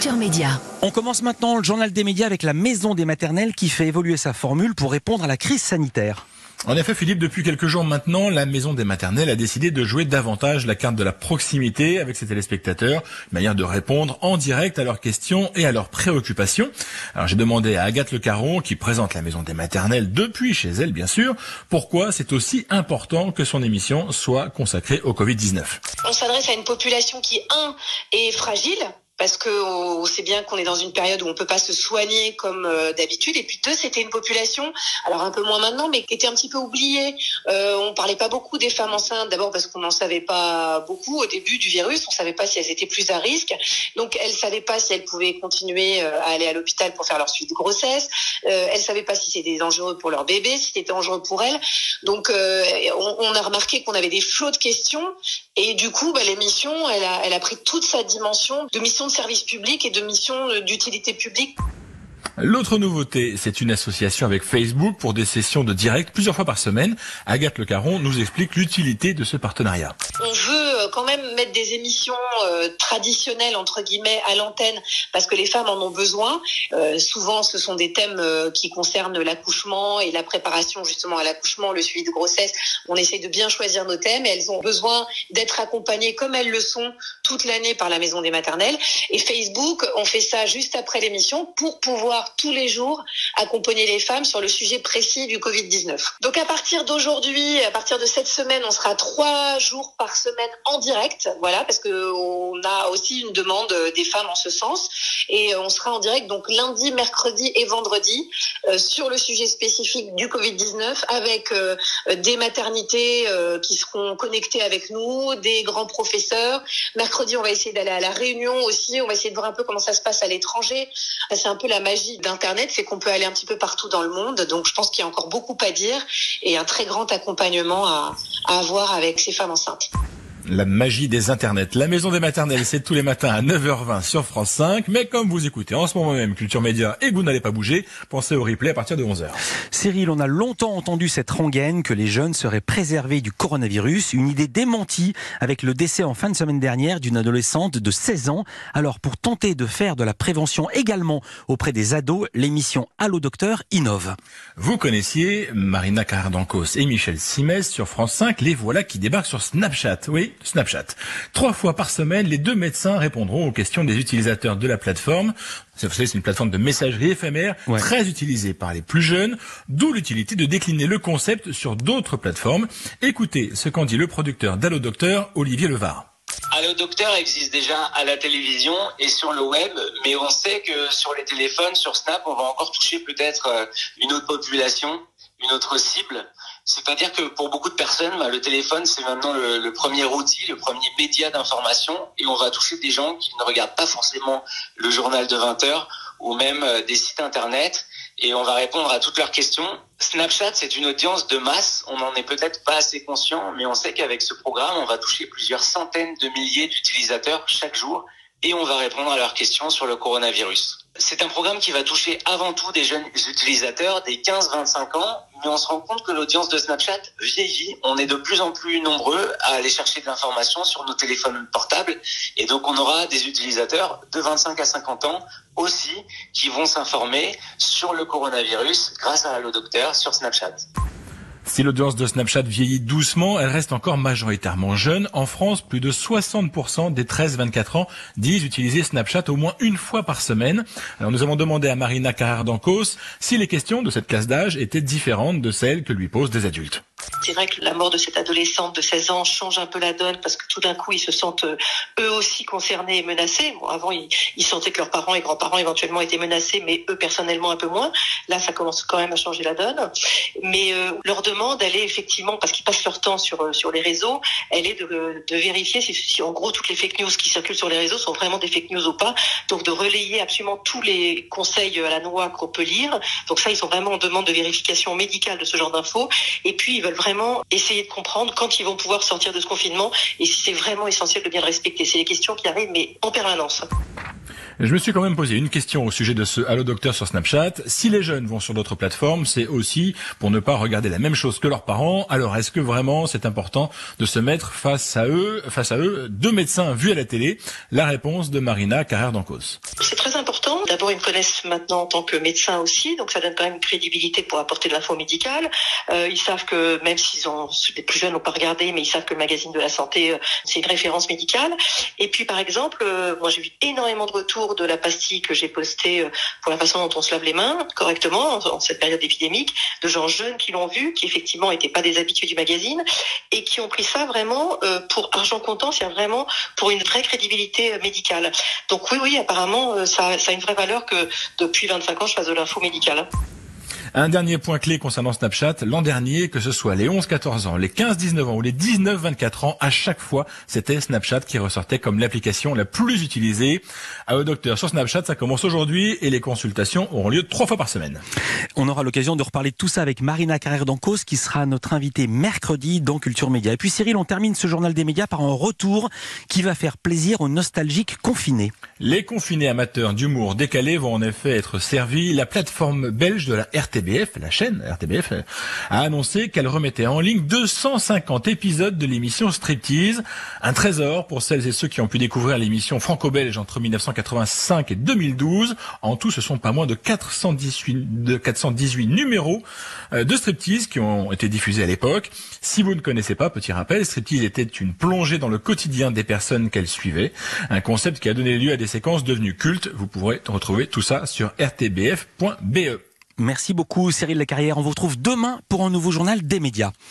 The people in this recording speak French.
Culture Média. On commence maintenant le journal des médias avec la Maison des maternelles qui fait évoluer sa formule pour répondre à la crise sanitaire. En effet, Philippe, depuis quelques jours maintenant, la Maison des maternelles a décidé de jouer davantage la carte de la proximité avec ses téléspectateurs, une manière de répondre en direct à leurs questions et à leurs préoccupations. Alors j'ai demandé à Agathe Le Caron, qui présente la Maison des maternelles depuis chez elle, bien sûr, pourquoi c'est aussi important que son émission soit consacrée au Covid-19. On s'adresse à une population qui, est fragile, parce que on sait bien qu'on est dans une période où on peut pas se soigner comme d'habitude. Et puis deux, c'était une population, alors un peu moins maintenant, mais qui était un petit peu oubliée. On parlait pas beaucoup des femmes enceintes, d'abord parce qu'on n'en savait pas beaucoup au début du virus. On savait pas si elles étaient plus à risque. Donc elles savaient pas si elles pouvaient continuer à aller à l'hôpital pour faire leur suite de grossesse. Elles savaient pas si c'était dangereux pour leur bébé, si c'était dangereux pour elles. Donc on a remarqué qu'on avait des flots de questions. Et du coup, l'émission, elle a pris toute sa dimension de mission de service public et de mission d'utilité publique. L'autre nouveauté, c'est une association avec Facebook pour des sessions de direct plusieurs fois par semaine. Agathe Le Caron nous explique l'utilité de ce partenariat. On veut quand même mettre des émissions traditionnelles, entre guillemets, à l'antenne, parce que les femmes en ont besoin. Souvent, ce sont des thèmes qui concernent l'accouchement et la préparation justement à l'accouchement, le suivi de grossesse. On essaie de bien choisir nos thèmes et elles ont besoin d'être accompagnées comme elles le sont toute l'année par la Maison des maternelles. Et Facebook, on fait ça juste après l'émission pour pouvoir tous les jours accompagner les femmes sur le sujet précis du Covid-19. Donc à partir d'aujourd'hui, à partir de cette semaine, on sera 3 jours par semaine en direct, voilà, parce que on a aussi une demande des femmes en ce sens, et on sera en direct donc lundi, mercredi et vendredi sur le sujet spécifique du Covid-19 avec des maternités qui seront connectées avec nous, des grands professeurs. Mercredi, on va essayer d'aller à la Réunion aussi, on va essayer de voir un peu comment ça se passe à l'étranger. C'est un peu la magie d'Internet, c'est qu'on peut aller un petit peu partout dans le monde. Donc je pense qu'il y a encore beaucoup à dire et un très grand accompagnement à avoir avec ces femmes enceintes. La magie des internets. La Maison des maternelles, c'est tous les matins à 9h20 sur France 5. Mais comme vous écoutez en ce moment même Culture Média et que vous n'allez pas bouger, pensez au replay à partir de 11h. Cyril, on a longtemps entendu cette rengaine que les jeunes seraient préservés du coronavirus. Une idée démentie avec le décès en fin de semaine dernière d'une adolescente de 16 ans. Alors pour tenter de faire de la prévention également auprès des ados, l'émission Allô Docteur innove. Vous connaissiez Marina Carrère d'Ancos et Michel Simès sur France 5. Les voilà qui débarquent sur Snapchat. Oui, Snapchat. 3 fois par semaine, les 2 médecins répondront aux questions des utilisateurs de la plateforme. Vous savez, c'est une plateforme de messagerie éphémère, très utilisée par les plus jeunes, d'où l'utilité de décliner le concept sur d'autres plateformes. Écoutez ce qu'en dit le producteur d'Allô Docteur, Olivier Levard. Allô Docteur existe déjà à la télévision et sur le web, mais on sait que sur les téléphones, sur Snap, on va encore toucher peut-être une autre population, une autre cible. C'est-à-dire que pour beaucoup de personnes, le téléphone, c'est maintenant le premier outil, le premier média d'information, et on va toucher des gens qui ne regardent pas forcément le journal de 20h ou même des sites internet, et on va répondre à toutes leurs questions. Snapchat, c'est une audience de masse, on n'en est peut-être pas assez conscient, mais on sait qu'avec ce programme, on va toucher plusieurs centaines de milliers d'utilisateurs chaque jour, et on va répondre à leurs questions sur le coronavirus. C'est un programme qui va toucher avant tout des jeunes utilisateurs, des 15-25 ans, mais on se rend compte que l'audience de Snapchat vieillit. On est de plus en plus nombreux à aller chercher de l'information sur nos téléphones portables, et donc on aura des utilisateurs de 25 à 50 ans aussi qui vont s'informer sur le coronavirus grâce à Allô Docteur sur Snapchat. Si l'audience de Snapchat vieillit doucement, elle reste encore majoritairement jeune. En France, plus de 60% des 13-24 ans disent utiliser Snapchat au moins une fois par semaine. Alors nous avons demandé à Marina Carrère d'Ancos si les questions de cette classe d'âge étaient différentes de celles que lui posent des adultes. C'est vrai que la mort de cette adolescente de 16 ans change un peu la donne parce que tout d'un coup, ils se sentent eux aussi concernés et menacés. Bon, avant, ils sentaient que leurs parents et grands-parents éventuellement étaient menacés, mais eux personnellement un peu moins. Là, ça commence quand même à changer la donne. Mais leur demande, elle est effectivement, parce qu'ils passent leur temps sur les réseaux, elle est de vérifier si en gros toutes les fake news qui circulent sur les réseaux sont vraiment des fake news ou pas. Donc de relayer absolument tous les conseils à la noix qu'on peut lire. Donc ça, ils sont vraiment en demande de vérification médicale de ce genre d'infos. Et puis, ils veulent vraiment essayer de comprendre quand ils vont pouvoir sortir de ce confinement et si c'est vraiment essentiel de bien le respecter. C'est des questions qui arrivent, mais en permanence. Je me suis quand même posé une question au sujet de ce Allô Docteur sur Snapchat. Si les jeunes vont sur d'autres plateformes, c'est aussi pour ne pas regarder la même chose que leurs parents. Alors, est-ce que vraiment c'est important de se mettre face à eux, deux médecins vus à la télé? La réponse de Marina Carrère d'Ancos. C'est important. D'abord, ils me connaissent maintenant en tant que médecin aussi, donc ça donne quand même une crédibilité pour apporter de l'info médicale. Ils savent que, même les plus jeunes n'ont pas regardé, mais ils savent que le magazine de la santé, c'est une référence médicale. Et puis, par exemple, moi j'ai eu énormément de retours de la pastille que j'ai postée pour la façon dont on se lave les mains correctement en cette période épidémique, de gens jeunes qui l'ont vu, qui effectivement n'étaient pas des habitués du magazine et qui ont pris ça vraiment pour argent comptant, c'est vraiment pour une vraie crédibilité médicale. Donc oui, apparemment, ça a une vraie valeur que depuis 25 ans, je fasse de l'info médicale. Un dernier point clé concernant Snapchat, l'an dernier, que ce soit les 11-14 ans, les 15-19 ans ou les 19-24 ans, à chaque fois, c'était Snapchat qui ressortait comme l'application la plus utilisée. À au docteur, sur Snapchat, ça commence aujourd'hui et les consultations auront lieu 3 fois par semaine. On aura l'occasion de reparler de tout ça avec Marina Carrère d'Ancos, qui sera notre invitée mercredi dans Culture Média. Et puis Cyril, on termine ce journal des médias par un retour qui va faire plaisir aux nostalgiques confinés. Les confinés amateurs d'humour décalé vont en effet être servis. La plateforme belge de la RTBF, la chaîne RTBF, a annoncé qu'elle remettait en ligne 250 épisodes de l'émission Striptease. Un trésor pour celles et ceux qui ont pu découvrir l'émission franco-belge entre 1985 et 2012. En tout, ce sont pas moins de 418 numéros de Striptease qui ont été diffusés à l'époque. Si vous ne connaissez pas, petit rappel, Striptease était une plongée dans le quotidien des personnes qu'elle suivait. Un concept qui a donné lieu à des séquences devenues cultes. Vous pourrez retrouver tout ça sur rtbf.be. Merci beaucoup Cyril Lecarrière. On vous retrouve demain pour un nouveau journal des médias.